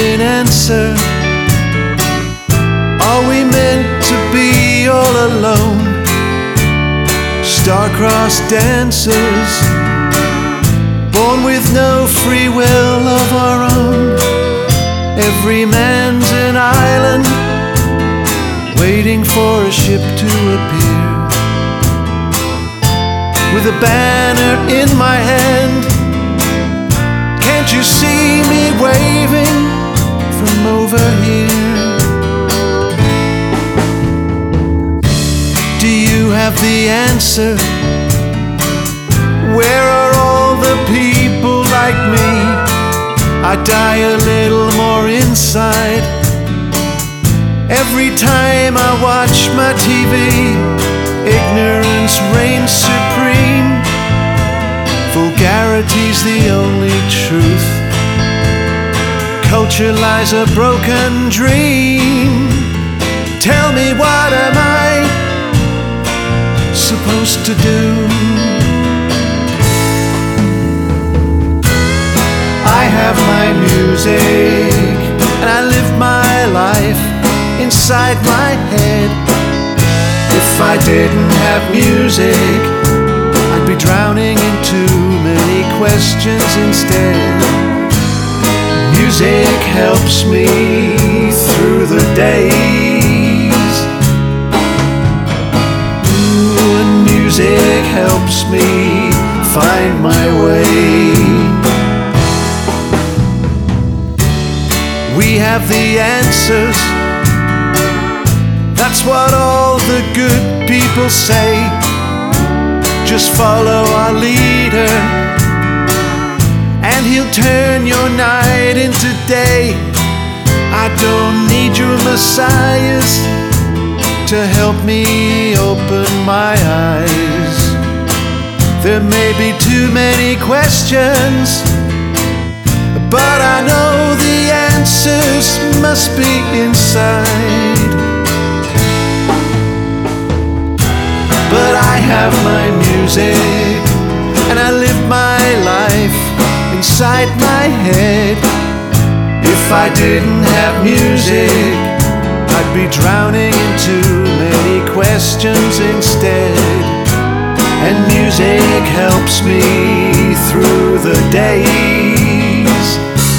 an answer. Are we meant to be all alone? Star-crossed dancers, born with no free will of our own. Every man's an island, waiting for a ship to appear. With a banner in my hand, can't you see me waving from over here? Do you have the answer? Where are all the people like me? I die a little more inside every time I watch my TV. Ignorance reigns supreme, vulgarity's the only truth. Culture lies a broken dream. Tell me, what am I supposed to do? I have my music, and I live my life inside my head. If I didn't have music, I'd be drowning in too many questions instead. Music helps me through the days. Ooh, and music helps me find my way. We have the answers, that's what all the good people say. Just follow our leader, and he'll turn your night into day. I don't need your messiahs to help me open my eyes. There may be too many questions, but I know the answers must be inside. But I have my music, and I live my life inside my head. If I didn't have music, I'd be drowning in too many questions instead. And music helps me through the days.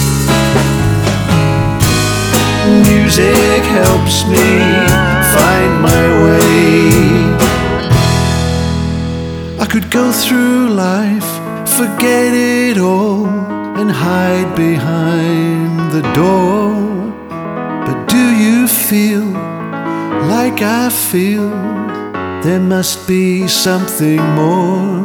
Music helps me find my way. I could go through life, forget it all, and hide behind the door. But do you feel like I feel? There must be something more.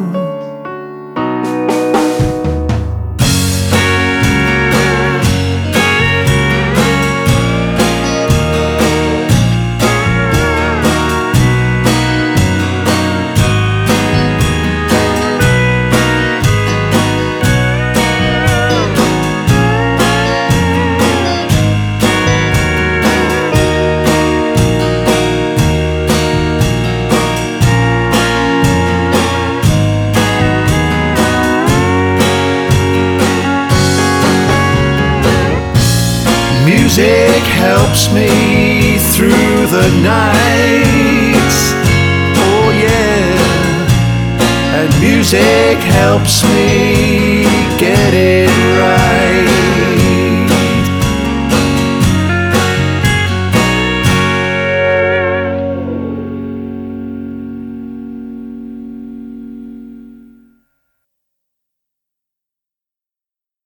Music helps me through the nights, oh yeah. And music helps me get it